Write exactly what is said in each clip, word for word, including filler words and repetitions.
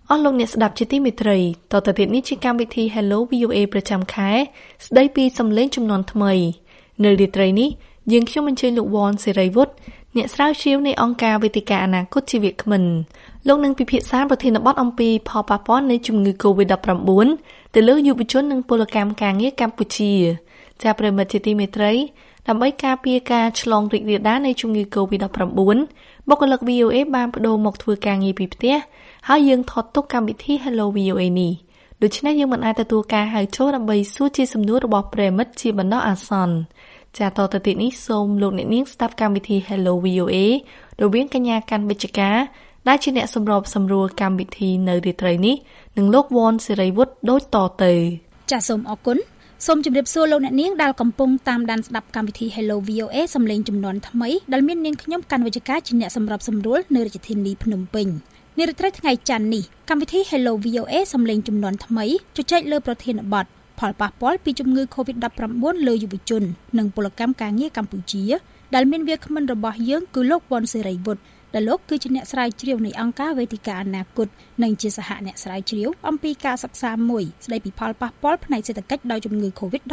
អស់លោកអ្នកស្ដាប់ជាទីមេត្រីតទៅទៀតនេះជាកម្មវិធី Hello វី អូ เอ ប្រចាំខែស្ដីពីសំឡេងចំនួនថ្មីនៅរាត្រីនេះយើងខ្ញុំអញ្ជើញលោកវ៉នសេរីវុឌ្ឍអ្នកស្រាវជ្រាវនៃអង្គការវេទិកាអនាគតជីវៈគ្មិនលោកនឹងពិភាក្សាប្រធានបទអំពីផលប៉ះពាល់នៃជំងឺ កូវីដ -19 ទៅលើយុវជននិងពលកម្មការងារកម្ពុជាចាប្រិមិត្តជាទីមេត្រីដើម្បីការពារការឆ្លងរីករាលដាលនៃជំងឺ កូវីដ -19 បុគ្គលិក វី អូ เอ បានបដូរមកធ្វើការងារពីផ្ទះហើយយើងថតទុកកម្មវិធី Hello វី អូ เอ នេះដូច្នេះយើងមិនអាចទទួលការហៅចូលដើម្បីសួរជាសំណួររបស់ប្រិមិត្តជាបណ្ដោះអាសន្នចាតទៅទៀតនេះសូមលោកអ្នកនាងស្ដាប់កម្មវិធី Hello វី អូ เอ រវាងកញ្ញាកាន់វិជ្ជការដែលជាអ្នកសម្របសម្រួលកម្មវិធីនៅរាត្រីនេះនិងលោកវ៉នសេរីវុឌ្ឍដូចតទៅចាសសូមអរគុណសូមជម្រាបសួរលោកអ្នកនាងដែលកំពុងតាមដានស្ដាប់កម្មវិធី Hello វី អូ เอ សំឡេងចំនួនថ្មីដែលមាននាងខ្ញុំកាន់វិជ្ជការជាអ្នកសម្របសម្រួលនៅរាជធានីភ្នំពេញនារីត្រីថ្ងៃច័ន្ទនេះកម្មវិធី Hello វី អូ เอ សំឡេងចំនួនថ្មីជជែកលើប្រធានបទផលប៉ះពាល់ពីជំងឺ កូវីដ -19 លើយុវជននិងពលកម្មការងារកម្ពុជាដែលមានវាគ្មិនរបស់យើងគឺលោកវ៉នសេរីវុឌ្ឍដែលលោកគឺជាអ្នកស្រាវជ្រាវនៃអង្គការវេទិកាអនាគតនិងជាសហអ្នកស្រាវជ្រាវអំពីការសិក្សាមួយស្ដីពីផលប៉ះពាល់ផ្នែកសេដ្ឋកិច្ចដោយជំងឺ កូវីដ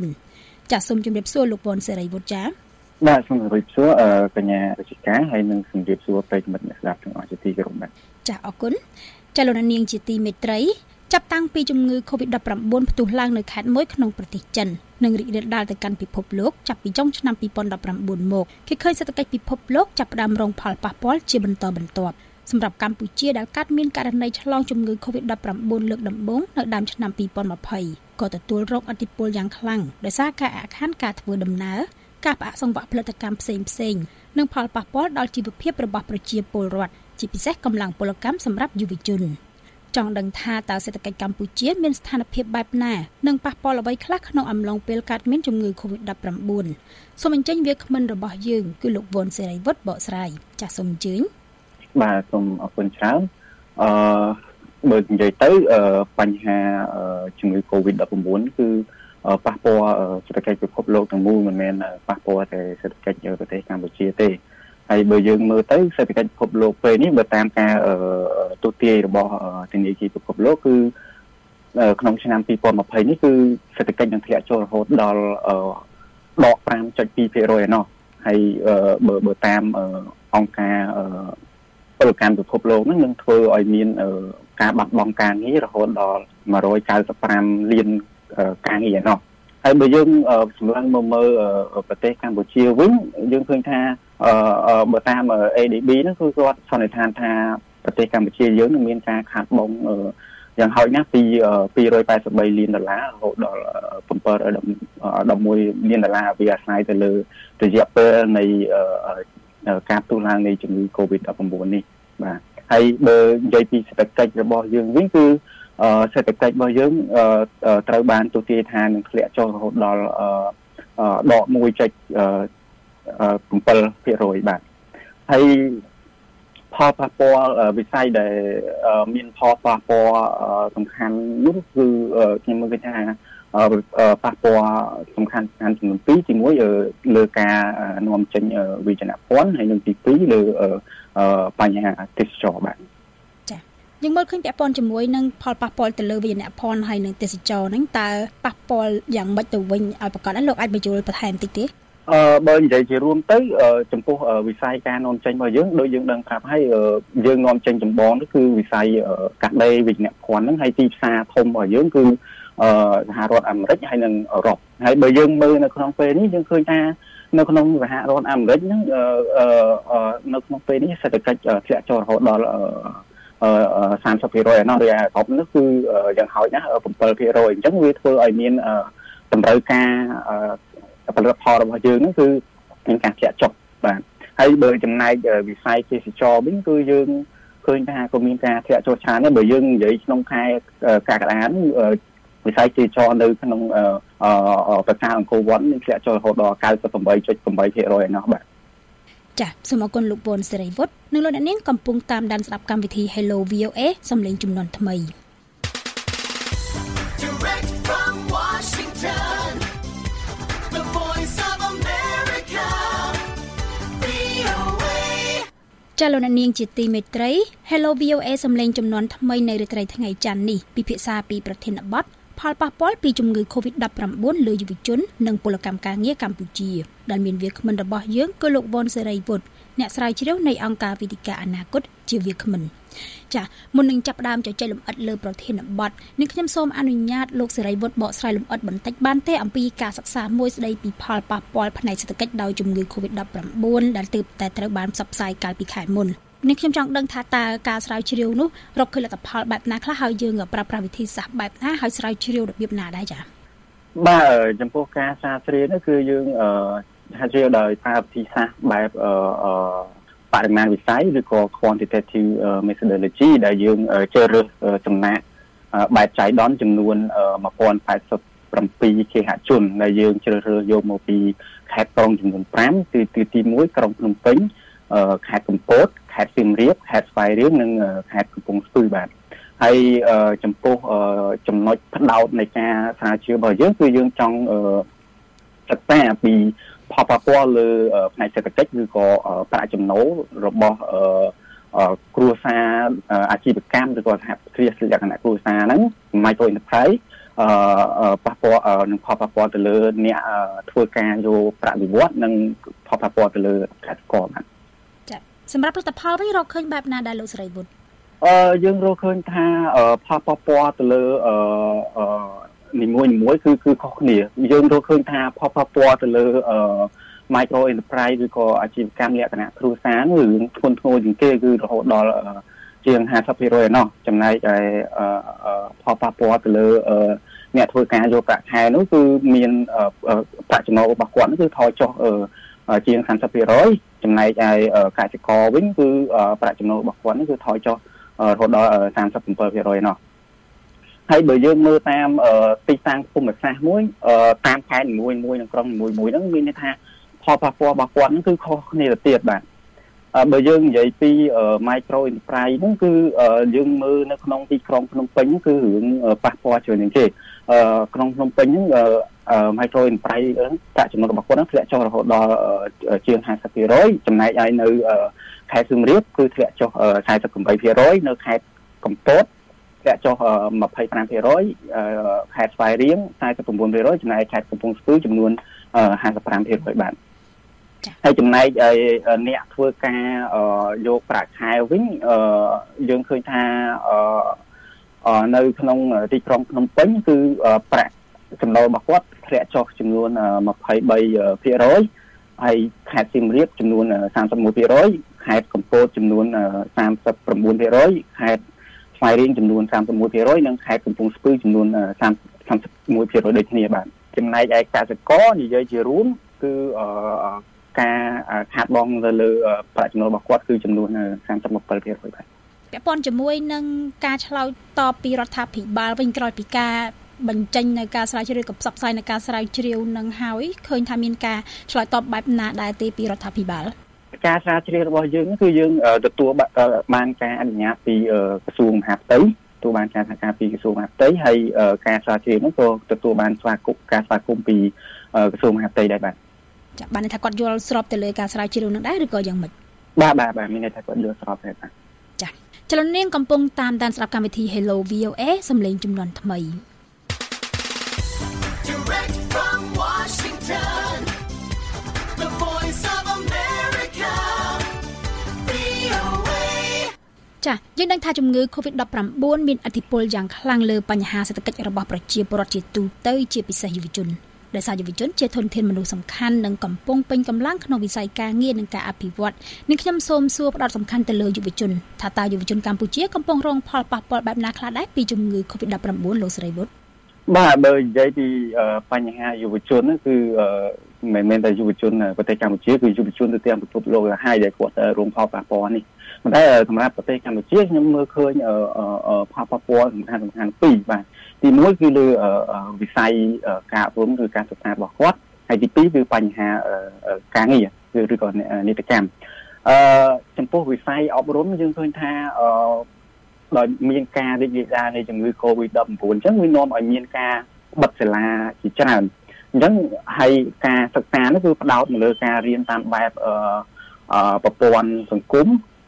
-19 ចាសសូមជម្រាបសួរលោកវ៉នសេរីវុឌ្ឍចាបាទសូមជម្រាបសួរកញ្ញាវិជ្ជការហើយនិងជម្រាបសួរប្រិយមិត្តអ្នកស្ដាប់ទាំងអស់ជាទីគោរពបាទចាសអរគុណចាលោកនាងជាទីមេត្រីចាប់តាំងពីជំងឺ កូវីដ -19 ផ្ទុះឡើងនៅខេត្តមួយក្នុងប្រទេសចិននិងរីករាលដាលទៅកាន់ពិភពលោកចាប់ពីចុងឆ្នាំពីរពាន់ដប់ប្រាំបួនមកគេឃើញសេដ្ឋកិច្ចពិភពលោកចាប់ផ្ដើមរងផលប៉ះពាល់ជាបន្តបន្ទាប់សម្រាប់កម្ពុជាដែលកាត់មានករណីឆ្លងជំងឺ កូវីដ -19 លើកដំបូងនៅដើមឆ្នាំពីរពាន់ยี่สิบក៏ទទួលរងឥទ្ធិពលយ៉ាងខ្លាំងដោយសារការអាក់ខានការធ្វើដំណើរការផ្អាកសង្វាក់ផលិតកម្មផ្សេងៗនិងផលប៉ះពាល់ដល់ជីវភាពរបស់ប្រជាពលរដ្ឋជាពិសេសកម្លាំងពលកម្មសម្រាប់យុវជនចង់ដឹងថាតើសេដ្ឋកិច្ចកម្ពុជាមានស្ថានភាពបែបណានិងប៉ះពាល់អ្វីខ្លះក្នុងអំឡុងពេលកើតមានជំងឺ កូវីដ -19 សូមអញ្ជើញវាគ្មិនរបស់យើងគឺលោកវ៉នសេរីវុឌ្ឍបកស្រាយចាសសូមអញ្ជើញបាទសូមអរគុណច្រើនអឺបើនិយាយទៅបញ្ហាជំងឺ កូវីដ -19 គឺប៉ះពាល់សេដ្ឋកិច្ចពិភពលោកទាំងមូលមិនមែនប៉ះពាល់តែសេដ្ឋកិច្ចប្រទេសកម្ពុជាទេហើយបើយើងមើលទៅសេដ្ឋកិច្ចពិភពលោកពេលនេះបើតាមការទូទាយរបស់ធនាគារពិភពលោកគឺក្នុងឆ្នាំពីរពាន់ยี่สิบនេះគឺសេដ្ឋកិច្ចនឹងធ្លាក់ចូលរហូតដល់ដក five point two percent ឯណោះហើយបើបើតាមអង្គការពលកម្មពិភពលោកហ្នឹងនឹងធ្វើឲ្យមានការបាត់បង់ការងាររហូតដល់one hundred ninety-fiveលានការងារឯណោះហើយបើយើងសម្លឹងមកមើលប្រទេសកម្ពុជាវិញយើងឃើញថាបើតាម เอ ดี บี ហ្នឹងគឺគាត់សន្និដ្ឋានថាប្រទេសកម្ពុជាយើងនឹងមានការខាតបង់យ៉ាងហោចណាស់ពីtwo hundred eighty-threeលានដុល្លាររហូតដល់seven elevenលានដុល្លារវាអាស្រ័យទៅលើរយៈពេលនៃការផ្ទុះឡើងនៃជំងឺ កូវីដ 19 នេះបាទហើយបើនិយាយពីសេដ្ឋកិច្ចរបស់យើងវិញគឺសេដ្ឋកិច្ចរបស់យើងត្រូវបានទូទាយថានឹងធ្លាក់ចុះរហូតដល់ដក one point seven percent បាទហើយផលប៉ះពាល់វិស័យដែលមានផលប៉ះពាល់សំខាន់នោះគឺខ្ញុំមើលឃើញថាប៉ះពាល់សំខាន់សំខាន់ចំនួនtwoទីoneលើការនាំចេញវិជ្ជាភ័ណ្ឌហើយនិងទីtwoលើបញ្ហាទេសចរណ៍បាទយើងមើលឃើញពាក់ព័ន្ធជាមួយនឹងផលប៉ះពាល់ទៅលើវិញ្ញាណភ័ណ្ឌហើយនឹងទេសចរណ៍ហ្នឹងតើប៉ះពាល់យ៉ាងម៉េចទៅវិញឲ្យប្រកបលោកអាចបញ្យល់បន្ថែមតិចទេអឺបើនិយាយជារួមទៅចំពោះវិស័យការនាំចេញរបស់យើងដូចយើងដឹងប្រាប់ហើយយើងនាំចេញចម្បងនោះគឺវិស័យកាដេវិញ្ញាណភ័ណ្ឌហ្នឹងហើយទីផ្សារធំរបស់យើងគឺសហរដ្ឋអាមេរិកហើយនិងអឺរ៉ុបហើយបើយើងមើលនៅក្នុងពេលនេះយើងឃើញថានៅក្នុងសហរដ្ឋអាមេរិកហ្នឹងនៅក្នុងពេលនេះសេដ្ឋកិច្ចធ្លាក់ចូលរហូតដល់thirty percent ឯណោះរីឯអឺរ៉ុបនោះគឺយ៉ាងហោចណាស់seven percent អញ្ចឹងវាធ្វើឲ្យមានតម្រូវការផលិតផលរបស់យើងហ្នឹងគឺមានការធ្លាក់ចុះបាទហើយបើចំណែកវិស័យទេសចរវិញគឺយើងឃើញថាក៏មានការធ្លាក់ចុះច្រើនដែរបើយើងនិយាយក្នុងខែកក្កដាវិស័យទេសចរនៅក្នុងប្រាសាទអង្គរវត្តនឹងធ្លាក់ចុះរហូតដល់ninety-eight point eight percent ឯណោះបាទចាសសូមអរគុណលោកវ៉នសេរីវុឌ្ឍនិងលោកអ្នកនាងកំពុងតាមដានស្ដាប់កម្មវិធី Hello វី អូ เอ សំឡេងចំនួនថ្មី Direct from Washington The Voice of America វី អូ เอចាលោកនាងជាទីមេត្រី Hello វី អូ เอ សំឡេងចំនួនថ្មីនៅរាត្រីថ្ងៃច័ន្ទនេះពិភាក្សាពីប្រធានបទផលប៉ះពាល់ពីជំងឺ COVID ដប់ប្រាំបួន លើយុវជននិងពលកម្មការងារកម្ពុជាដែលមានវាគ្មិនរបស់យើងគឺលោកវ៉ុនសេរីវុឌ្ឍអ្នកស្រាវជ្រាវនៃអង្គការវិទ្យាអនាគតជាវាគ្មិនចាមុននឹងចាប់ផ្ដើមជជែកលម្អិតលើប្រធានបទនេះខ្ញុំសូមអនុញ្ញាតលោកសេរីវុឌ្ឍបកស្រាយលម្អិតបន្តិចបានទេអំពីការសិក្សាមួយស្ដីពីផលប៉ះពាល់ផ្នែកសេដ្ឋកិច្ចដោយជំងឺ COVID ដប់ប្រាំបួន ដែលទើបតែត្រូវបានផ្សព្វផ្សាយកាលពីខែមុននេះខ្ញុំចង់ដឹងថាតើការស្រាវជ្រាវនោះរកឃើញលទ្ធផលបែបណាខ្លះហើយយើងប្រើប្រាស់វិធីសាស្ត្របែបណាហើយស្រាវជ្រាវរបៀបណាដែរចា៎បាទចំពោះការស្រាវជ្រាវនេះគឺយើងអឺស្រាវជ្រាវដោយប្រើវិធីសាស្ត្របែបអឺបរិមាណវិស័យឬក៏ quantitative methodology ដែលយើងជ្រើសរើសចំណាក់បែបចៃដន្យចំនួនone thousand eight hundred seventy-sevenគេហជនដែលយើងជ្រើសរើសយកមកពីខេត្តក្រុងចំនួនfiveគឺគឺទីoneក្រុងភ្នំពេញខេត្តកំពតខេត្តសៀមរាបខេត្តស្វាយរៀងនិងខេត្តកំពង់ស្ពឺបាទហើយចំពោះចំណុចផ្ដោតនៃការស្រាវជ្រាវរបស់យើងគឺយើងចង់សិក្សាពីផលប៉ះពាល់លើផ្នែកសេដ្ឋកិច្ចឬក៏ប្រាក់ចំណូលរបស់គ្រួសារអាជីវកម្មឬក៏សហគ្រាសលក្ខណៈគ្រួសារហ្នឹង micro enterprise អឺប៉ះពាល់នឹងផលប៉ះពាល់ទៅលើអ្នកធ្វើការយកប្រាក់បៀវត្សនិងផលប៉ះពាល់ទៅលើកសិករបាទចាសម្រាប់ផលិតផលវិញរកឃើញបែបណាដែរលោកសេរីវុឌ្ឍអឺយើងរកឃើញថាផលប៉ះពាល់ទៅលើអឺនីមួយៗគឺគឺខុសគ្នាយើងរកឃើញថាផលប៉ះពាល់ទៅលើអឺ micro enterprise ឬក៏អាជីវកម្មលក្ខណៈគ្រួសារឬធ្ងន់ធ្ងរជាងគេគឺរហូតដល់ជាងfifty percent ឯណោះចំណែកឯផលប៉ះពាល់ទៅលើអ្នកធ្វើការយកប្រាក់ខែនោះគឺមានប្រាក់ចំណូលរបស់គាត់នោះគឺថយចុះជាងthirty percent ចំណែកឯកសិករវិញគឺប្រាក់ចំណូលរបស់គាត់នេះគឺថយចុះរហូតដល់thirty-seven percent ឯណោះហើយបើយើងមើលតាមទីតាំងភូមិសាស្ត្រមួយតាមខេត្តនីមួយៗនិងក្រុងនីមួយៗហ្នឹងមានន័យថាផលប៉ះពាល់របស់គាត់ហ្នឹងគឺខុសគ្នាទៅទៀតបាទបើយើងនិយាយពី micro enterprise ហ្នឹងគឺយើងមើលនៅក្នុងទីក្រុងភ្នំពេញគឺរឿងប៉ះពាល់ច្រើនជាងគេក្នុងភ្នំពេញហ្នឹងmicro enterprise ប្រាក់ចំណូលរបស់គាត់ហ្នឹងធ្លាក់ចុះរហូតដល់ជាងfifty percent ចំណែកឯនៅខេត្តសៀមរាបគឺធ្លាក់ចុះforty-eight percent នៅខេត្តកំពតធ្លាក់ចុះtwenty-five percent ខេត្តស្វាយរៀងforty-nine percent ចំណែកខេត្តកំពង់ស្ពឺចំនួនfifty-five percent បាទហើយចំណែកអ្នកធ្វើការយកប្រាក់ខែវិញយើងឃើញថានៅក្នុងទីក្រុងភ្នំពេញគឺប្រាក់ចំណូលរបស់គាត់ធ្លាក់ចុះចំនួនtwenty-three percent ហើយខេត្តសៀមរាបចំនួនthirty-one percent ខេត្តកំពតចំនួនthirty-nine percent ខេត្តស្វាយរៀងចំនួនthirty-one percent និងខេត្តកំពង់ស្ពឺចំនួនthirty-one percent ដូចគ្នាបាទចំណែកឯកសិករនិយាយជារួមគឺការខាតបង់ទៅលើប្រាក់ចំណូលរបស់គាត់គឺចំនួនthirty-seven percent បាទពាក់ព័ន្ធជាមួយនឹងការឆ្លើយតបពីរដ្ឋាភិបាលវិញក្រោយពីការបញ្ចេញនៅការស្រាវជ្រាវกับផ្សព្វផ្សាយនៅការស្រាវជ្រាវនឹងហើយឃើញថាមានការឆ្លើយតបបែបណាដែរទេពីរដ្ឋាភិបាលការស្រាវជ្រាវរបស់យើងគឺយើងទទួលបានការអនុញ្ញាតពីក្រសួងមហាផ្ទៃទទួលបានការសហការពីក្រសួងមហាផ្ទៃហើយការស្រាវជ្រាវនោះក៏ទទួលបានស្វាគមន៍ការស្វាគមន៍ពីក្រសួងមហាផ្ទៃដែរបាទចា៎បានន័យថាគាត់យល់ស្របទៅលើការស្រាវជ្រាវនោះដែរឬក៏យ៉ាងម៉េចបាទបាទបាទមានន័យថាគាត់យល់ស្របដែរបាទចា៎ចលនាកំពុងតាមដានស្ដាប់កម្មវិធី Hello វី អូ เอ សំឡេងជំនាន់ថ្មីDirect from Washington The Voice of America វី អូ เอ ចា៎យើងដឹងថាជំងឺ COVID ដប់ប្រាំបួន មានឥទ្ធិពលយ៉ាងខ្លាំងលើបញ្ហាសេដ្ឋកិច្ចរបស់ប្រជាពលរដ្ឋជាទូទៅជាពិសេសយុវជនដែលសារយុវជនជាធនធានមនុស្សសំខាន់និងកំពុងពេញកម្លាំងក្នុងវិស័យការងារនិងការអភិវឌ្ឍនេះខ្ញុំសូមសួរផ្ដោតសំខាន់ទៅលើយុវជនថាតើយុវជនកម្ពុជាកំពុងរងផលប៉ះពាល់បែបណាខ្លះដែរពីជំងឺ COVID ដប់ប្រាំបួន លោកសេរីវុឌ្ឍបាទបើនិយាយពីបញ្ហាយុវជនហ្នឹងគឺមិនមែនតែយុវជនប្រទេសកម្ពុជាគឺយុវជនទៅទាំងពិភពលោកហើយដែលគាត់រងផលប៉ះពាល់នេះប៉ុន្តែសម្រាប់ប្រទេសកម្ពុជាខ្ញុំមើលឃើញផលប៉ះពាល់សំខាន់សំខាន់ពីរបាទទីមួយគឺលើវិស័យការអប់រំឬការសិក្សារបស់គាត់ហើយទីពីរគឺបញ្ហាការងារឬក៏នីតិកម្មអឺចំពោះវិស័យអប់រំយើងឃើញថាអឺដោយមានការរីករាលដាលនៃជំងឺ COVID ដប់ប្រាំបួន អញ្ចឹងវានាំឲ្យមានការបិទសាលាជាច្រើនអញ្ចឹងហើយការសិក្សានោះគឺផ្ដោតទៅលើការរៀនតាមបែបអឺប្រព័ន្ធសង្គម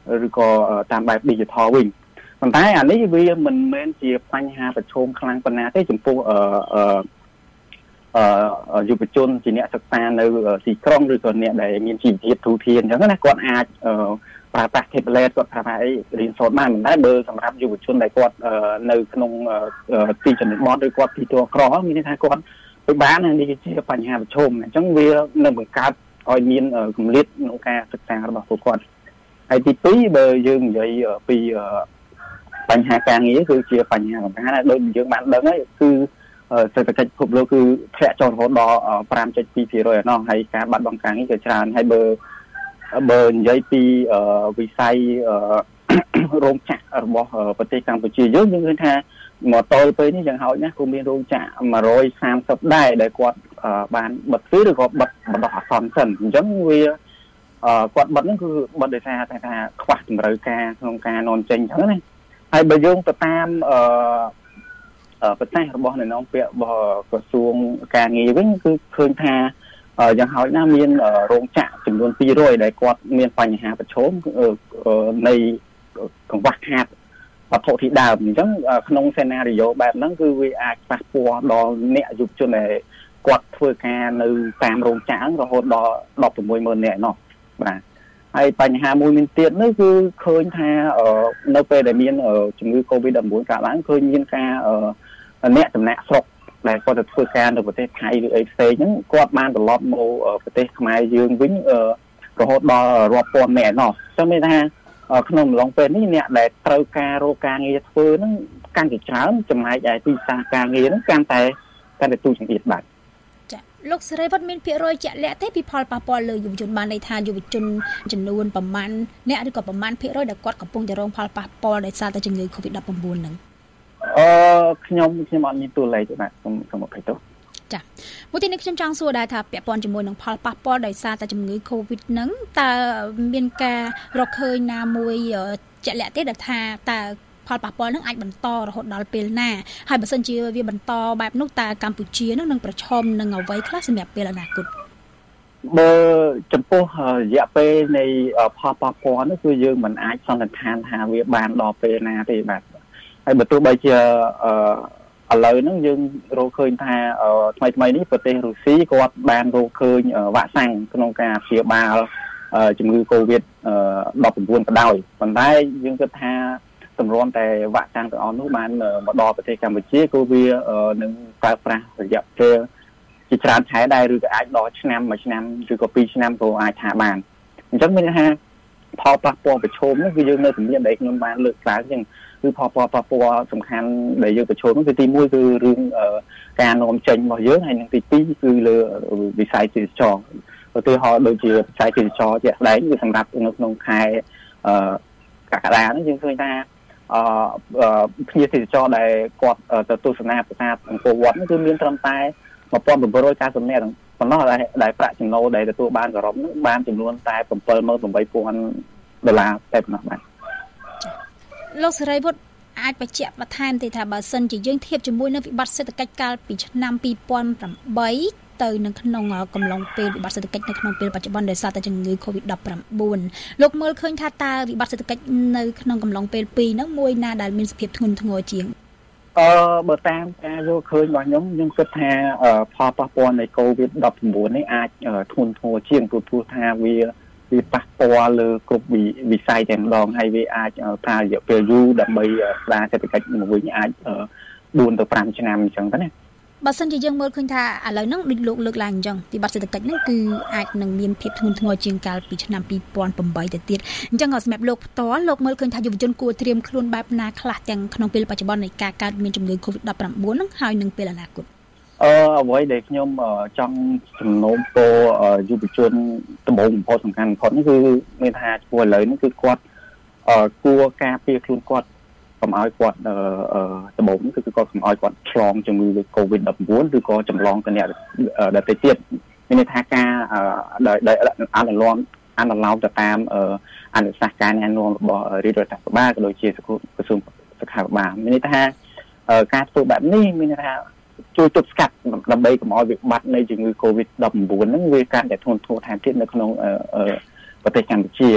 ឬក៏តាមបែប digital វិញប៉ុន្តែអានេះវាមិនមែនជាបញ្ហាប្រឈមខ្លាំងប៉ុណ្ណាទេចំពោះអឺអឺយុវជនជាអ្នកសិក្សានៅទីក្រុងឬក៏អ្នកដែលមានជីវភាពទូធានអញ្ចឹងណាគាត់អាចប្រើប្រាស់ tablet គាត់ប្រើប្រាស់អីរៀនសូត្របានមិនដែរបើសម្រាប់យុវជនដែលគាត់នៅក្នុងទីជនបទឬគាត់ទីទួលក្រមានន័យថាគាត់ពិបាកណាស់នេះជាបញ្ហាប្រឈមអញ្ចឹងវានឹងបង្កើតឲ្យមានគម្លាតក្នុងការសិក្សារបស់ពួកគាត់ហើយទីពីរបើយើងនិយាយពីបញ្ហាការងារគឺជាបញ្ហាសំខាន់ហើយដូចយើងបានដឹងហើយគឺសេដ្ឋកិច្ចពិភពលោកគឺធ្លាក់ចុះរហូតដល់ five point two percent ឯណោះហើយការបាត់បង់ការងារក៏ច្រើនហើយបើបើនិយាយពីវិស័យរោងចក្ររបស់ប្រទេសកម្ពុជាយើងយើងឃើញថាមកតលពេលនេះយ៉ាងហោចណាស់ក៏មានរោងចក្រone hundred thirtyដែរដែលគាត់បានបិទទ្វារឬក៏បិទបណ្ដោះអាសន្នសិនអញ្ចឹងវាគាត់បិទហ្នឹងគឺបិទដោយសារតែថាខ្វះតម្រូវការក្នុងការនាំចេញអញ្ចឹងណាហើយបើយើងទៅតាមអឺប្រទេសរបស់នៅក្នុងពាក្យរបស់ក្រសួងការងារវិញគឺឃើញថាយ៉ាងហោចណាស់មានរោងចក្រចំនួនtwo hundredដែលគាត់មានបញ្ហាប្រឈមនៃកង្វះខាតវត្ថុធាតុដើមអញ្ចឹងក្នុងសេណារីយ៉ូបែបហ្នឹងគឺវាអាចប៉ះពាល់ដល់អ្នកយុវជនដែលគាត់ធ្វើការនៅតាមរោងចក្ររហូតដល់sixteen thousandនាក់ឯណោះបាទហើយបញ្ហាមួយមានទៀតនោះគឺឃើញថានៅពេលដែលមានជំងឺ COVID nineteen កើតឡើងឃើញមានការអ្នកចំណាក់ស្រុកដែលគាត់ទៅធ្វើការនៅប្រទេសថៃឬអីផ្សេងហ្នឹងគាត់បានត្រឡប់មកប្រទេសខ្មែរយើងវិញរហូតដល់រាប់ពាន់នាក់ឯណោះចឹងមានថាក្នុងអំឡុងពេលនេះអ្នកដែលត្រូវការរកការងារធ្វើហ្នឹងកាន់តែច្រើនចំណែកឯទីផ្សារការងារហ្នឹងកាន់តែកាន់តែទូចង្អៀតបាទចាលោកសេរីវត្តមានភាគរយជាក់លាក់ទេពីផលប៉ះពាល់លើយុវជនបានន័យថាយុវជនចំនួនប្រមាណអ្នកឬក៏ប្រមាណភាគរយដែលគាត់កំពុងតែរងផលប៉ះពាល់ដោយសារតែជំងឺ COVID nineteen ហ្នឹងអឺខ្ញុំខ្ញុំអត់មានតួលេខទេបាទខ្ញុំខ្ញុំអត់ឃើញទេចាមួយទីនេះខ្ញុំចង់សួរដែរថាពាក់ព័ន្ធជាមួយនឹងផលប៉ះពាល់ដោយសារតែជំងឺ COVID ហ្នឹងតើមានការរកឃើញណាមួយជាក់លាក់ទេដែលថាតើផលប៉ះពាល់ហ្នឹងអាចបន្តរហូតដល់ពេលណាហើយបើសិនជាវាបន្តបែបនោះតើកម្ពុជានឹងនឹងប្រឈមនឹងអ្វីខ្លះសម្រាប់ពេលអនាគតបើចំពោះរយៈពេលនៃផលប៉ះពាល់នោះគឺយើងមិនអាចសន្និដ្ឋានថាវាបានដល់ពេលណាទេបាទហើយបើទោះបីជាអឺឥឡូវហ្នឹងយើងរកឃើញថាថ្មីថ្មីនេះប្រទេសរុស្ស៊ីគាត់បានរកឃើញវ៉ាក់សាំងក្នុងការព្យាបាលជំងឺ COVID nineteen ក៏ដោយប៉ុន្តែយើងគិតថាតម្រាំតែវ៉ាក់សាំងទាំងអស់នោះបានមកដល់ប្រទេសកម្ពុជាគឺវានឹងប្រើប្រាស់រយៈពេលជាច្រើនខែដែរឬក៏អាចដល់ឆ្នាំមួយឆ្នាំឬក៏twoឆ្នាំក៏អាចថាបានអញ្ចឹងមានថាផលប៉ះពាល់ប្រឈមនេះគឺយើងនៅជំនាញដែលខ្ញុំបានលើកឡើងអញ្ចឹងគឺផលប៉ះពាល់សំខាន់ដែលយើងប្រឈមនោះគឺទីoneគឺរឿងការនាំចេញរបស់យើងហើយនិងទីtwoគឺលើវិស័យទេសចរឧទាហរណ៍ដូចជាវិស័យទេសចរជាក់ស្ដែងគឺសម្រាប់នៅក្នុងខែកក្កដានេះយើងឃើញថាអឺភ្ញៀវទេសចរដែលគាត់ទៅទស្សនាប្រាសាទអង្គរវត្តនេះគឺមានត្រឹមតែseventeen ninetyនាក់ប៉ុណ្ណោះដែលដែលប្រាក់ចំណូលដែលទទួលបានសរុបនោះបានចំនួនតែseven eight thousandដុល្លារតែប៉ុណ្ណោះបាទលោកសេរីវុឌ្ឍអាចបញ្ជាក់បន្ថែមទេថាបើសិនជាយើងធៀបជាមួយនឹងវិបត្តិសេដ្ឋកិច្ចកាលពីឆ្នាំtwo thousand eightទៅនៅក្នុងកំឡុងពេលវិបត្តិសេដ្ឋកិច្ចនៅក្នុងពេលបច្ចុប្បន្នដោយសារតែជំងឺ COVID nineteen លោកមើលឃើញថាតើវិបត្តិសេដ្ឋកិច្ចនៅក្នុងកំឡុងពេលពីរហ្នឹងមួយណាដែលមានសភាពធ្ងន់ធ្ងរជាងអឺបើតាមការយល់ឃើញរបស់ខ្ញុំខ្ញុំគិតថាផលប៉ះពាល់នៃ COVID nineteen នេះអាចធ្ងន់ធ្ងរជាងព្រោះថាវាវាប៉ះពាល់លើគ្រប់វិស័យតែម្ដងហើយវាអាចប្រើរយៈពេលយូរដើម្បីស្ដារសេដ្ឋកិច្ចមកវិញអាចfour to fiveឆ្នាំអញ្ចឹងទៅណាបើសិនជាយើងមើលឃើញថាឥឡូវហ្នឹងដូចលោកលើកឡើងអញ្ចឹងវិបត្តិសេដ្ឋកិច្ចហ្នឹងគឺអាចនឹងមានភាពធ្ងន់ធ្ងរជាងកាលពីឆ្នាំtwo thousand eightទៅទៀតអញ្ចឹងសម្រាប់លោកផ្ទាល់លោកមើលឃើញថាយុវជនគួរត្រៀមខ្លួនបែបណាខ្លះទាំងក្នុងពេលបច្ចុប្បន្ននៃការកើតមានជំងឺ COVID nineteen ហ្នឹងហើយនឹងពេលអនាគតអឺអ្វីដែលខ្ញុំចង់ជំនុំពរយុវជនដំបូងបំផុតសំខាន់បំផុតនេះគឺមានថាគួរឥឡូវនេះគឺគាត់គួរការពារខ្លួនគាត់កុំឲ្យគាត់ដំបូងគឺគាត់កុំឲ្យគាត់ឆ្លងជំងឺ COVID nineteen ឬក៏ចម្លងទៅអ្នកដទៃទៀតមានន័យថាការដោយអនុលោមអនុលោមទៅតាមអនុសាសន៍ការណែនាំរបស់រាជរដ្ឋាភិបាលក៏ដូចជាក្រសួងសុខាភិបាលមានន័យថាការធ្វើបែបនេះមានន័យថាជួយទប់ស្កាត់ដើម្បីកុំឲ្យវិបត្តិនៃជំងឺ COVID nineteen ហ្នឹងវាកាន់តែធ្ងន់ធ្ងរថែមទៀតនៅក្នុងប្រទេសកម្ពុជា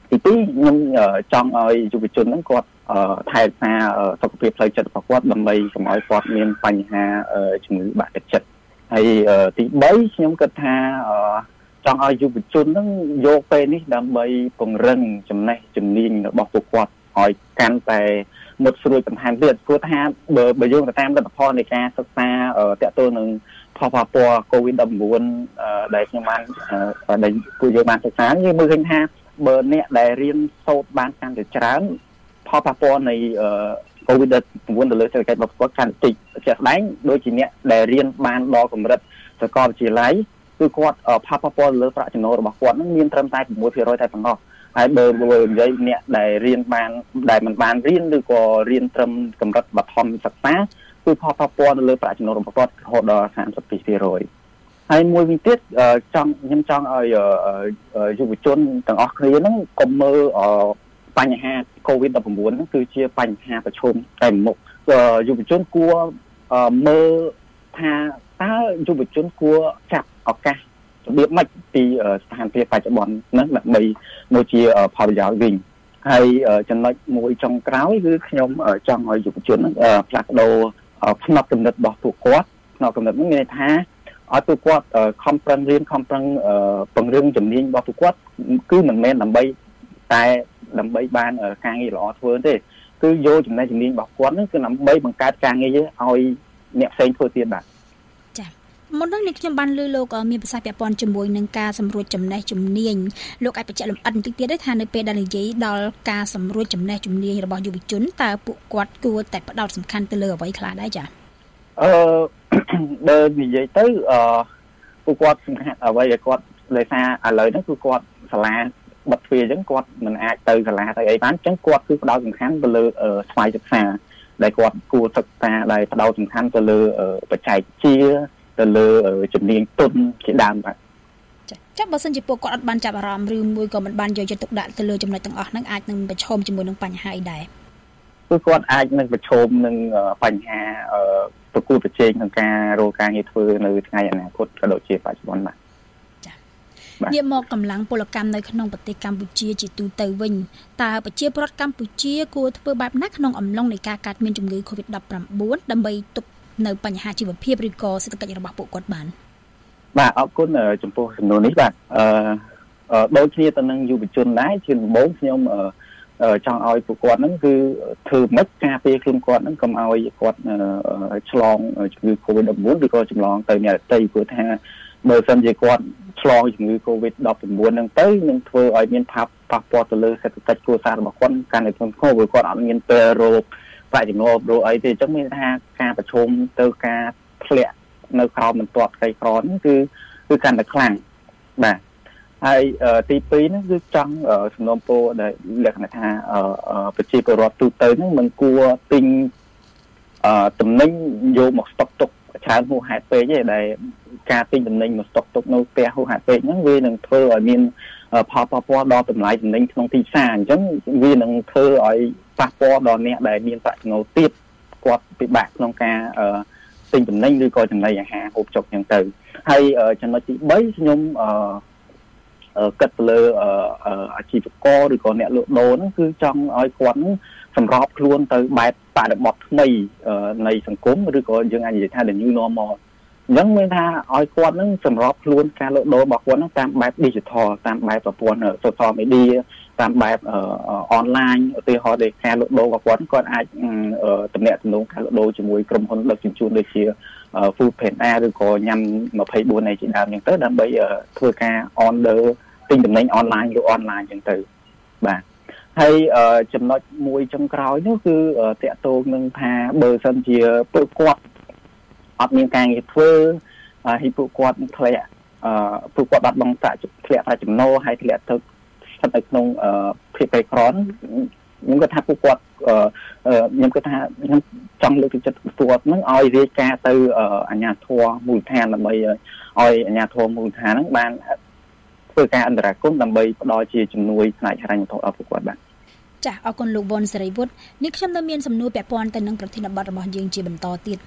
ទីពីរខ្ញុំចង់ឲ្យយុវជនហ្នឹងគាត់ថែរក្សាសុខភាពផ្លូវចិត្តរបស់គាត់ដើម្បីកុំឲ្យគាត់មានបញ្ហាជំងឺបាក់ទឹកចិត្តហើយទីបីខ្ញុំគិតថាចង់ឲ្យយុវជនហ្នឹងយកពេលនេះដើម្បីពង្រឹងចំណេះជំនាញរបស់ពួកគាត់ឲ្យកាន់តែមុតស្រួយបន្ថែមទៀតព្រោះថាបើបើយើងទៅតាមលទ្ធផលនៃការសិក្សាតាក់ទងនឹងផលប៉ះពាល់ COVID ដប់ប្រាំបួន ដែលខ្ញុំបានដែលពួកយើងបានសិក្សាយើងមើលឃើញថាបើអ្នកដែលរៀនសូត្របានកាន់តែច្រើនផលប៉ះពាល់នៃ COVID ដប់ប្រាំបួន ទៅលើសេដ្ឋកិច្ចរបស់គាត់កាន់តែតិចជាក់ស្ដែងដូចជាអ្នកដែលរៀនបានដល់កម្រិតសាកលវិទ្យាល័យគឺគាត់ផលប៉ះពាល់លើប្រាក់ចំណូលរបស់គាត់នឹងមានត្រឹមតែ6%តែប៉ុណ្ណោះហើយបើនិយាយអ្នកដែលរៀនបានដែលមិនបានរៀនឬក៏រៀនត្រឹមកម្រិតបឋមសិក្សាគឺផលប៉ះពាល់ទៅលើប្រាក់ចំណូលរបស់គាត់រហូតដល់32%ហើយមួយវិញទៀតចង់ខ្ញុំចង់ឲ្យយុវជនទាំងអស់គ្នាហ្នឹងកុំមើលបញ្ហា COVID ដប់ប្រាំបួន ហ្នឹងគឺជាបញ្ហាប្រឈមតែមុខយុវជនគួរមើលថាតើយុវជនគួរចាប់ឱកាសរបៀបម៉េចពីស្ថានភាពបច្ចុប្បន្នហ្នឹងដើម្បីមកជាផលប្រយោជន៍វិញហើយចំណុចមួយចុងក្រោយគឺខ្ញុំចង់ឲ្យយុវជនហ្នឹងផ្លាស់ប្ដូរផ្នត់គំនិតរបស់ពួកគាត់ផ្នត់គំនិតហ្នឹងមានន័យថាឲ្យពួកគាត់ខំប្រឹងរៀនខំប្រឹងពង្រឹងជំនាញរបស់ពួកគាត់គឺមិនមែនដើម្បីតែដើម្បីបានការងារល្អធ្វើទេគឺយកចំណេះជំនាញរបស់គាត់ហ្នឹងគឺដើម្បីបង្កើតការងារឲ្យអ្នកផ្សេងធ្វើទៀតបាទចា៎មុននេះនេះខ្ញុំបានលើលោកមានប្រសាសន៍ពាក់ព័ន្ធជាមួយនឹងការសម្រួលចំណេះជំនាញលោកអាចបញ្ជាក់លម្អិតបន្តិចទៀតដែរថានៅពេលដែលនិយាយដល់ការសម្រួលចំណេះជំនាញរបស់យុវជនតើពួកគាត់គួរតែផ្ដោតសំខាន់ទៅលើអ្វីខ្លះដែរចា៎អឺបើនិយាយទៅអឺពួកគាត់សំខាន់អ្វីដែលគាត់ដោយសារឥឡូវហ្នឹងគឺគាត់សាលាបិទទ្វារអញ្ចឹងគាត់មិនអាចទៅសាលាទៅអីបានអញ្ចឹងគាត់គឺផ្ដោតសំខាន់ទៅលើស្វ័យសិក្សាដែលគាត់គួរសិក្សាដែលផ្ដោតសំខាន់ទៅលើបច្ចេកវិទ្យាទៅលើជំនាញទុនជាដើមបាទចា៎បើសិនជាពួកគាត់អត់បានចាប់អារម្មណ៍ឬមួយក៏មិនបានយកចិត្តទុកដាក់ទៅលើចំណុចទាំងអស់ហ្នឹងអាចនឹងប្រឈមជាមួយនឹងបញ្ហាអីដែរគឺគាត់អាចនឹងប្រឈមនឹងបញ្ហាប្រគួតប្រជែងក្នុងការរកការងារធ្វើនៅថ្ងៃអនាគតក៏ដូចជាបច្ចុប្បន្នបាទចា៎ងាកមកកម្លាំងពលកម្មនៅក្នុងប្រទេសកម្ពុជាជាទូទៅវិញតើប្រជាពលរដ្ឋកម្ពុជាគួរធ្វើបែបណាក្នុងអំឡុងនៃការកើតមានជំងឺ COVID ដប់ប្រាំបួន ដើម្បីទប់នៅបញ្ហាជីវភាពឬក៏សេដ្ឋកិច្ចរបស់ពួកគាត់បានបាទអរគុណចំពោះសំណួរនេះបាទអឺដូចគ្នាទៅនឹងយុវជនដែរជាដំបូងខ្ញុំចង់ឲ្យពួកគាត់ហ្នឹងគឺធ្វើម៉េចការពារខ្លួនគាត់ហ្នឹងកុំឲ្យគាត់ឆ្លងជំងឺ COVID ដប់ប្រាំបួន ឬក៏ចម្លងទៅអ្នកដទៃព្រោះថាបើសិនជាគាត់ឆ្លងជំងឺ COVID ដប់ប្រាំបួន ហ្នឹងទៅនឹងធ្វើឲ្យមានផលប៉ះពាល់ទៅលើសេដ្ឋកិច្ចគ្រួសាររបស់គាត់កាន់តែធ្ងន់ធ្ងរព្រោះគាត់អត់មានពេលរកប្រាក់ចំណូលរកអីទេអញ្ចឹងមានថាការប្រឈមទៅការធ្លាក់នៅក្រោមបន្ទាត់ក្រីក្រហ្នឹងគឺគឺកាន់តែខ្លាំងបាទហើយទីពីរហ្នឹងគឺចង់សំណូមពរដែលលក្ខណៈថាប្រជាពលរដ្ឋទូទៅហ្នឹងមិនគួរទិញតំណែងយកមកស្តុកទុកច្រើនហួសហេតុពេកទេដែលការទិញតំណែងមកស្តុកទុកនៅផ្ទះហួសហេតុពេកហ្នឹងវានឹងធ្វើឲ្យមានផលប៉ះពាល់ដល់តម្លៃតំណែងក្នុងទីផ្សារអញ្ចឹងវានឹងធ្វើឲ្យប៉ះពាល់ដល់អ្នកដែលមានប្រាក់ចំណូលទាបគាត់ពិបាកក្នុងការទិញតំណែងឬក៏ចំណីអាហារហូបចុកអញ្ចឹងទៅហើយចំណុចទីបីខ្ញុំគិតទៅលើអាជីវករឬក៏អ្នកលក់ដូរហ្នឹងគឺចង់ឲ្យគាត់សម្របខ្លួនទៅបែបបរិបទថ្មីនៃសង្គមឬក៏យើងអាចនិយាយថា the new normal អញ្ចឹងមានថាឲ្យគាត់ហ្នឹងសម្របខ្លួនការលក់ដូររបស់គាត់ហ្នឹងតាមបែប digital តាមបែបប្រព័ន្ធ social media តាមបែបអនឡាញឧទាហរណ៍ដែលការលក់ដូររបស់គាត់គាត់អាចតំណាក់តំណងការលក់ដូរជាមួយក្រុមហ៊ុនដឹកជញ្ជូនដូចជា Food Panda ឬក៏ញ៉ាំยี่สิบสี่នៃជាដើមអញ្ចឹងទៅដើម្បីធ្វើការ order ទិញតំណែងអនឡាញឬអនឡាញអញ្ចឹងទៅបាទហើយចំណុចមួយចុងក្រោយនោះគឺតកតងនឹងថាបើសិនជាពួកគាត់អត់មានការងារធ្វើហើយពួកគាត់ធ្លាក់ពួកគាត់បាត់បង់ប្រាក់ធ្លាក់ប្រាក់ចំណូលហើយធ្លាក់ទៅស្ថិតនៅក្នុងភាពក្រីក្រខ្ញុំគាត់ថាពួកគាត់ខ្ញុំគាត់ថាខ្ញុំចង់លើកទឹកចិត្តពួកគាត់ហ្នឹងឲ្យរាយការណ៍ទៅអាជ្ញាធរមូលដ្ឋានដើម្បីឲ្យអាជ្ញាធរមូលដ្ឋានហ្នឹងបានធ្វើការអន្តរាគមន៍ដើម្បីផ្ដល់ជាជំនួយផ្នែកហិរញ្ញវត្ថុដល់ពួកគាត់បាទចា៎អរគុណលោកវ៉ុនសេរីវុឌ្ឍនេះខ្ញុំនៅមានសំណួរពាក់ព័ន្ធទៅនឹងប្រធានបទរបស់យើងជាបន្តទៀត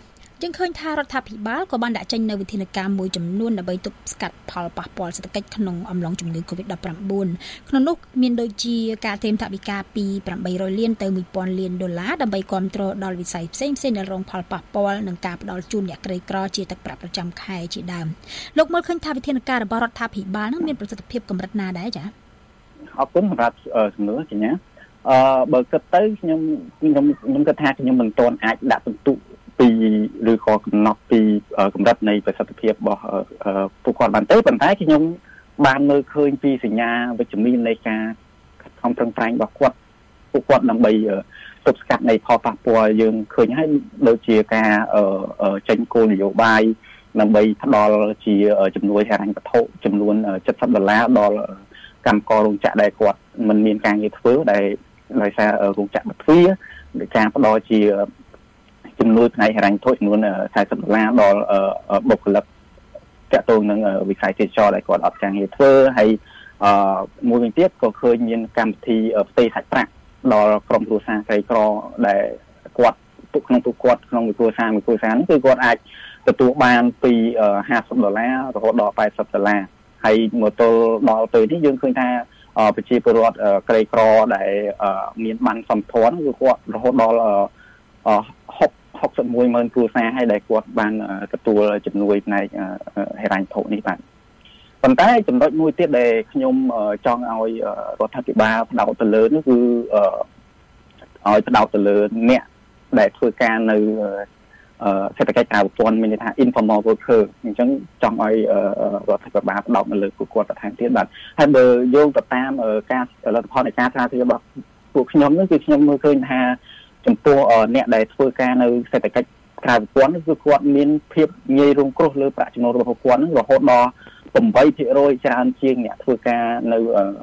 ជាងឃើញថារដ្ឋាភិបាលក៏បានដាក់ចេញនូវវិធានការមួយចំនួនដើម្បីទប់ស្កាត់ផលប៉ះពាល់សេដ្ឋកិច្ចក្នុងអំឡុងជំងឺ កូវីដ ដប់ប្រាំបួន ក្នុងនោះមានដូចជាការត្រៀមថវិកាពី ប្រាំបីរយលានទៅ មួយពាន់លានដុល្លារដើម្បីគាំទ្រដល់វិស័យផ្សេងៗដែលរងផលប៉ះពាល់និងការផ្ដល់ជូនអ្នកក្រីក្រជាទឹកប្រាក់ប្រចាំខែជាដើមលោកមើលឃើញថាវិធានការរបស់រដ្ឋាភិបាលនឹងមានប្រសិទ្ធភាពកម្រិតណាដែរចា៎អរគុណសម្រាប់សំណួរកញ្ញាអឺបើគិតទៅខ្ញុំខ្ញុំខ្ញុំគិតថាខ្ញុំមិនទាន់អាចដាក់ពិន្ទុពីឬក៏កំណត់ពីកម្រិតនៃប្រសិទ្ធភាពរបស់ពួកគាត់បានទេប៉ុន្តែខ្ញុំបានមើលឃើញពីសញ្ញាវិជ្ជមាននៃការខិតខំប្រឹងប្រែងរបស់គាត់ពួកគាត់ដើម្បីទប់ស្កាត់នៃផលប៉ះពាល់យើងឃើញហើយដូចជាការចេញគោលនយោបាយដើម្បីផ្ដល់ជាជំនួយហិរញ្ញវត្ថុចំនួនเจ็ดสิบដុល្លារដល់កម្មកររោងចក្រដែលគាត់មិនមានការងារធ្វើដែលដោយសាររោងចក្របិទទ្វារដោយការផ្ដល់ជាចំនួនផ្នែកហិរញ្ញវត្ថុចំនួនสี่สิบដុល្លារដល់បុគ្គលិកតាក់ទងនឹងវិស័យទេសចរដែលគាត់អត់ការងារធ្វើហើយមួយវិញទៀតក៏ឃើញមានកម្មវិធីផ្ទេរសាច់ប្រាក់ដល់ក្រុមគ្រួសារក្រីក្រដែលគាត់ទុកក្នុងទូគាត់ក្នុងគ្រួសារមួយគ្រួសារហ្នឹងគឺគាត់អាចទទួលបានពីห้าสิบដុល្លាររហូតដល់แปดสิบដុល្លារហើយមកទល់ដល់ពេលនេះយើងឃើញថាប្រជាពលរដ្ឋក្រីក្រដែលមានបានសម្ព័ន្ធគឺគាត់រហូតដល់หกสิบเอ็ดหมื่นគ្រួសារហើយដែលគាត់បានទទួលជំនួយផ្នែកហិរញ្ញវត្ថុនេះបាទប៉ុន្តែចំណុចមួយទៀតដែលខ្ញុំចង់ឲ្យរដ្ឋាភិបាលផ្ដោតទៅលើនោះគឺឲ្យផ្ដោតទៅលើអ្នកដែលធ្វើការនៅសេដ្ឋកិច្ចក្រៅប្រព័ន្ធមានន័យថា informal worker អញ្ចឹងចង់ឲ្យរដ្ឋាភិបាលផ្ដោតទៅលើពួកគាត់បន្ថែមទៀតបាទហើយបើយោងទៅតាមការលទ្ធផលនៃការស្រាវជ្រាវរបស់ពួកខ្ញុំនោះគឺខ្ញុំមើលឃើញថាចំពោះអ្នកដែលធ្វើការនៅសេដ្ឋកិច្ចក្រៅប្រព័ន្ធគឺគាត់មានភាពងាយរងគ្រោះលើប្រាក់ចំណូលរបស់គាត់នឹងរហូតដល់แปดភាគរយច្រើនជាងអ្នកធ្វើការនៅ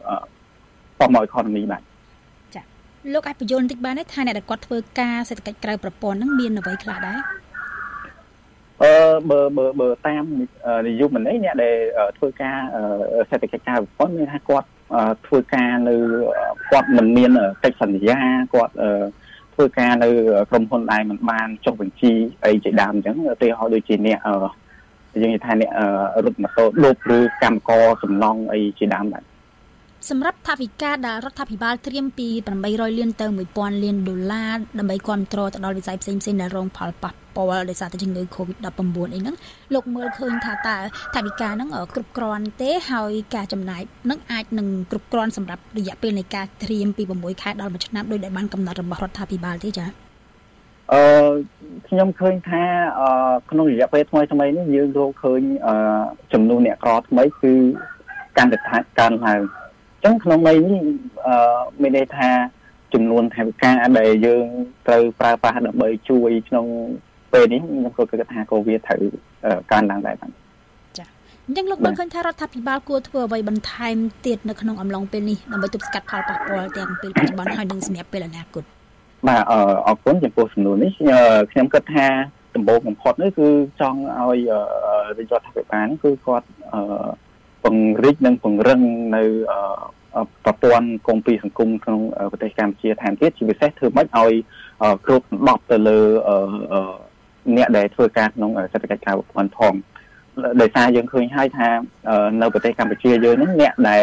formal economy បាទចាលោកអាចបញ្យល់បន្តិចបានទេថាអ្នកដែលគាត់ធ្វើការសេដ្ឋកិច្ចក្រៅប្រព័ន្ធនឹងមានអ្វីខ្លះដែរអឺបើបើបើតាមនិយមន័យអ្នកដែលធ្វើការសេដ្ឋកិច្ចក្រៅប្រព័ន្ធមានថាគាត់ធ្វើការនៅគាត់មិនមានកិច្ចសន្យាគាត់ធ្វើការនៅក្រុមហ៊ុនដែលមិនបានចុះបញ្ជីអីជាដើមអញ្ចឹងឧទាហរណ៍ដូចជាអ្នកយើងនិយាយថាអ្នករត់ម៉ូតូឌុបឬកម្មករសំណង់អីជាដើមបាទសម្រាប់ថវិកាដែលរដ្ឋាភិបាលត្រៀមពីប្រាំបីរយលានទៅមួយពាន់លានដុល្លារដើម្បីគាំទ្រទៅដល់វិស័យផ្សេងៗដែលរងផលប៉ះពាល់ដោយសារតែជំងឺ កូវីដ ដប់ប្រាំបួន អីហ្នឹងលោកមើលឃើញថាតើថវិកាហ្នឹងគ្រប់គ្រាន់ទេហើយការចំណាយហ្នឹងអាចនឹងគ្រប់គ្រាន់សម្រាប់រយៈពេលនៃការត្រៀមពី6ខែដល់មួយឆ្នាំដោយដែលបានកំណត់របស់រដ្ឋាភិបាលទេចា៎អឺខ្ញុំឃើញថាក្នុងរយៈពេលថ្មីថ្មីនេះយើងរកឃើញចំនួនអ្នកក្រថ្មីគឺកាន់តែកើនឡើងអញ្ចឹងក្នុងន័យនេះអឺមានន័យថាចំនួនថវិកាដែលយើងត្រូវប្រើប្រាស់ដើម្បីជួយក្នុងពេលនេះខ្ញុំក៏គិតថាក៏វាត្រូវកើនឡើងដែរបាទចាអញ្ចឹងលោកបានឃើញថារដ្ឋាភិបាលគួរធ្វើអ្វីបន្ថែមទៀតនៅក្នុងអំឡុងពេលនេះដើម្បីទប់ស្កាត់ផលប៉ះពាល់ទាំងពេលបច្ចុប្បន្នហើយនិងសម្រាប់ពេលអនាគតបាទអរគុណចំពោះសំណួរនេះខ្ញុំគិតថាដំបូងបំផុតនេះគឺចង់ឲ្យរដ្ឋាភិបាលនេះគឺគាត់ពង្រីកនិងពង្រឹងនៅប្រព័ន្ធគម្ពីរសង្គមក្នុងប្រទេសកម្ពុជាថែមទៀតជាពិសេសធ្វើម៉េចឲ្យគ្រប់ដណ្ដប់ទៅលើអ្នកដែលធ្វើការក្នុងសេដ្ឋកិច្ចក្រៅប្រព័ន្ធផងដោយសារយើងឃើញហើយថានៅប្រទេសកម្ពុជាយើងហ្នឹងអ្នកដែល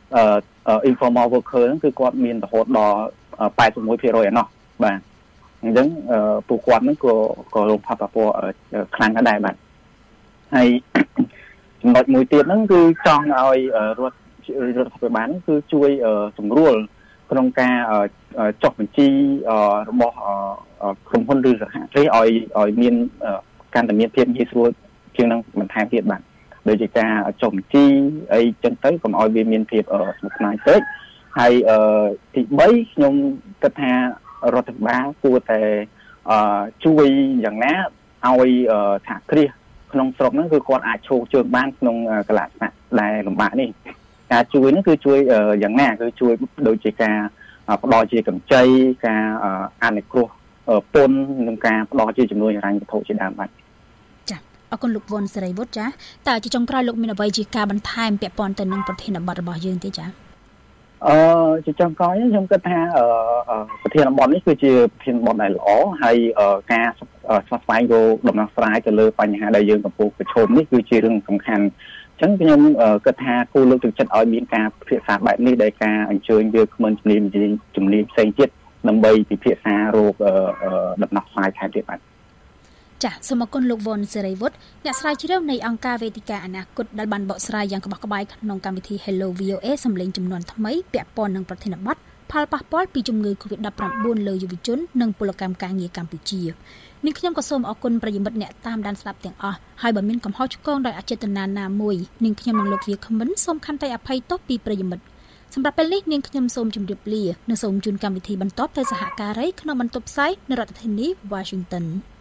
informal worker ហ្នឹងគឺគាត់មានរហូតដល់แปดสิบเอ็ดភាគរយឯណោះបាទអញ្ចឹងពួកគាត់ហ្នឹងក៏ក៏រងផលប៉ះពាល់ខ្លាំងដែរបាទហើយចំណុចមួយទៀតហ្នឹងគឺចង់ឲ្យរដ្ឋរដ្ឋាភិបាលហ្នឹងគឺជួយសម្រួលក្នុងការចុះបញ្ជីរបស់ក្រុមហ៊ុនឬសហគ្រាសឲ្យឲ្យមានកាន់តែមានភាពងាយស្រួលជាងនឹងបន្ថែមទៀតបាទដូចជាការចុះបញ្ជីអីចឹងទៅកុំឲ្យវាមានភាពស្មុគស្មាញពេកហើយទីបីខ្ញុំគិតថារដ្ឋាភិបាលគួរតែជួយយ៉ាងណាឲ្យសហគ្រាសក្នុងស្រុកហ្នឹងគឺគាត់អាចឈោជើងបានក្នុងកលៈស័កដែលលំបាកនេះការជួយហ្នឹងគឺជួយយ៉ាងណាគឺជួយដូចជាការផ្ដល់ជាកម្ចីការអនុគ្រោះពន្ធនិងការផ្ដល់ជាជំនួយហិរញ្ញវត្ថុជាដើមបាទចា៎អរគុណលោកវ៉ុនសេរីវុឌ្ឍចា៎តើជាចុងក្រោយលោកមានអ្វីជាការបន្ថែមពាក់ព័ន្ធទៅនឹងប្រធានបទរបស់យើងទេចា៎អឺជាចំក្រោយខ្ញុំគិតថាអឺប្រធានបទនេះគឺជាប្រធានបទដែលល្អហើយការស្វែងស្វែងរកដំណោះស្រាយទៅលើបញ្ហាដែលយើងកំពុងប្រឈមនេះគឺជារឿងសំខាន់អញ្ចឹងខ្ញុំគិតថាគួរលើកទឹកចិត្តឲ្យមានការពិភាក្សាបែបនេះដែលការអញ្ជើញវាគ្មិនជំនាញជំនាញផ្សេងទៀតដើម្បីពិភាក្សារោគដំណោះស្រាយថែមទៀតបាទចាសសូមអរគុណលោកវ៉ុនសេរីវុឌ្ឍអ្នកស្រាវជ្រាវនៃអង្គការវេទិកាអនាគតដែលបានបកស្រាយយ៉ាងក្បោះក្បាយក្នុងកម្មវិធី Hello វី អូ เอ សម្លេងចំនួនថ្មីពាក់ព័ន្ធនឹងប្រធានបទផលប៉ះពាល់ពីជំងឺ Covid ដប់ប្រាំបួន លើយុវជននិងពលកម្មការងារកម្ពុជានាងខ្ញុំក៏សូមអរគុណប្រិយមិត្តអ្នកតាមដានស្ដាប់ទាំងអស់ហើយបើមានកំហុសឆ្គងដោយអចេតនាណាមួយនាងខ្ញុំនិងលោកវាគ្មិនសូមខន្តីអភ័យទោសពីប្រិយមិត្តសម្រាប់ពេលនេះនាងខ្ញុំសូមជម្រាបលានិងសូមជូនកម្មវិធីបន្តទៅសហការីក្នុងបន្ទប់ផ្សាយនៅរដ្ឋធានី Washington